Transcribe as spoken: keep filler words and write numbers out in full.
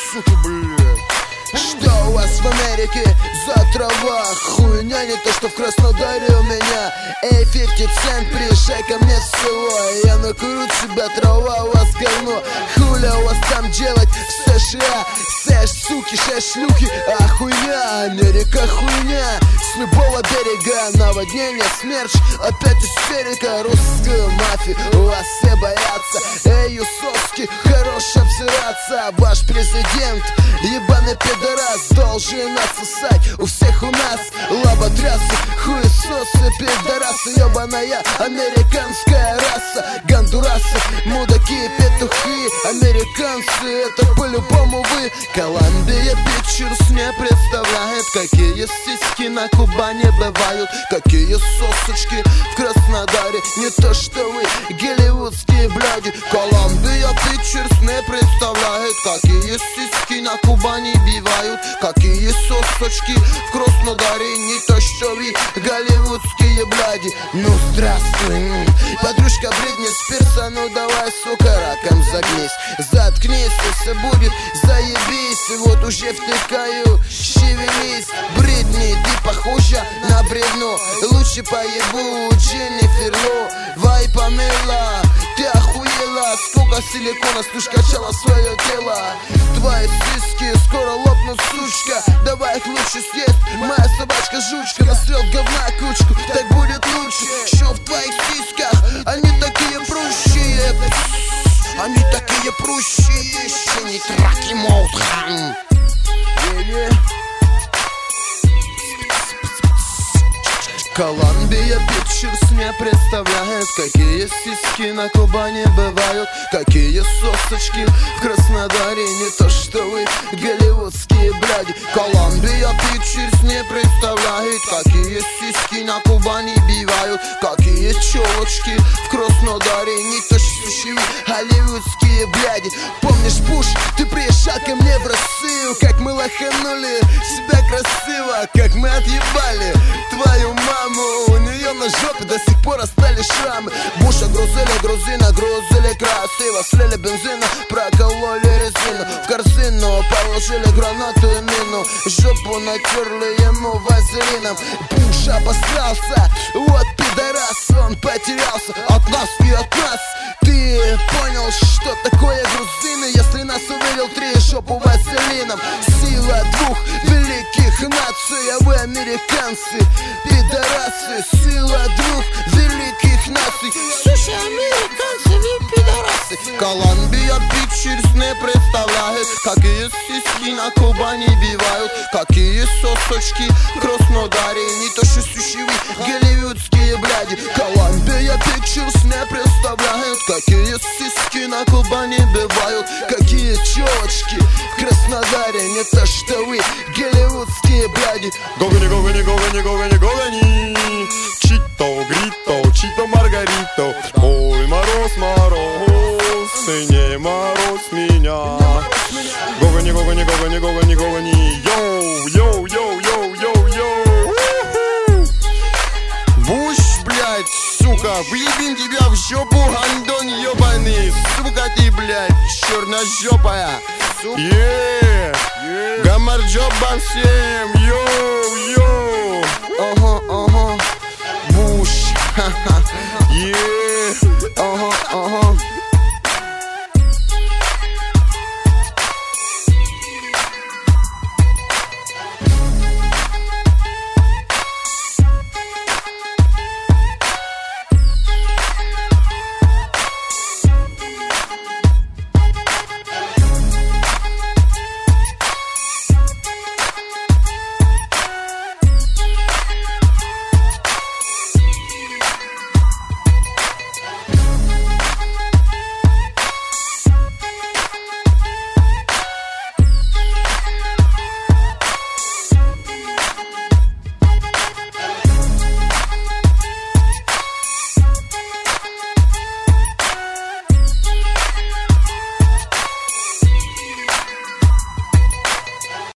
сука, блядь. Что у вас в Америке за трава? Хуйня не то, что в Краснодаре у меня. Эй, пятьдесят цент, приезжай ко мне в село. Я накурю тебя, трава у вас говно. Хуля у вас там делать в США? Сэш, суки, шесть шлюхи, а хуйня, Америка хуйня. С любого берега наводнение, смерч, опять истерика. Русская мафия, у вас все боятся. Эй, юсовски, хорош обсираться. Ваш президент, ебаный пидорас, должен отсосать у всех у нас лоботрясы, хуесосы, пидорасы. Ебаная американская раса. Гондурасы, мудаки, петухи, американцы, это по-любому вы. Колумбия Pictures не представляет, какие сиськи на Кубани бывают, какие сосочки в Краснодаре. Не то что вы, голливудские бляди. Колумбия Pictures не представляет, какие сиськи на Кубани бивают, какие сосочки в Краснодаре. Не то что вы, голливудские бляди. Ну здравствуй, подружка Бритни Спирса, ну давай, сука, раком загнись. Заткнись, если будет заебись. Вот уже втыкаю, шевелись. Бритни, ты похожа на бревно. Лучше поебу Дженнифер Ло. Вай, Памела, ты охуела. Сколько силикона ты качала свое тело. Твои сиськи скоро лопнут, сучка. Давай их лучше съесть. Моя собачка жучка насрет говна кучку. Так будет лучше. Что в твоих сиськах? Они такие прущие. Они такие прущие. Еще не траки молтхан. Колумбия Pictures не представляет, какие сиськи на Кубани бывают, какие сосочки в Краснодаре. Не то что вы, голливудские бляди. Колумбия Pictures не представляет, какие сиськи на Кубани бивают, какие челочки в Краснодаре. Не то что вы, голливудские бляди. Помнишь, Буш, ты приезжал ко мне в Россию, как мы лоханули себя красиво, как мы отъебали твою маму. У нее на жопе до сих пор остались шрамы. Буша грузили, грузина, грузили красиво. Слили бензина, прокололи резину. В корзину положили гранату и мину. Жопу натерли ему вазелином. Буш обосрался, вот пидорас. Он потерялся от нас и от нас. Ты понял, что такое грузины, если нас увидел три жопу вазелином. Сила двух великих наций, а вы американцы, пидорасы. Сила двух великих наций. Слушай, американцы, вы пидорасы. Колумбия Pictures не представляет, какие сиськи на Кубани бивают, какие сосочки в Краснодаре. Не то что сущевы, голливудские бляди. Колумбия Pictures не представляет, какие сиськи на Кубани бывают, какие челочки в Краснодаре. Не то что вы, голливудские бляди. Гогани, гогани, гогани, гогани, гогани. Чито, грито, чито, маргарито. Ой, мороз, мороз, ты не мороз меня. Гогани, гогани, гогани, гогани, гогани. Йоу, йоу, йоу, йоу, йоу, йоу. Буш, блядь, сука, выебем тебя в жопу, гандон ебаный. Сука ты, блядь, черножопая. Yeah, yeah. Гамарджоба всем, йоу, йоу. Ага, ага. Буш, ха-ха, yeah.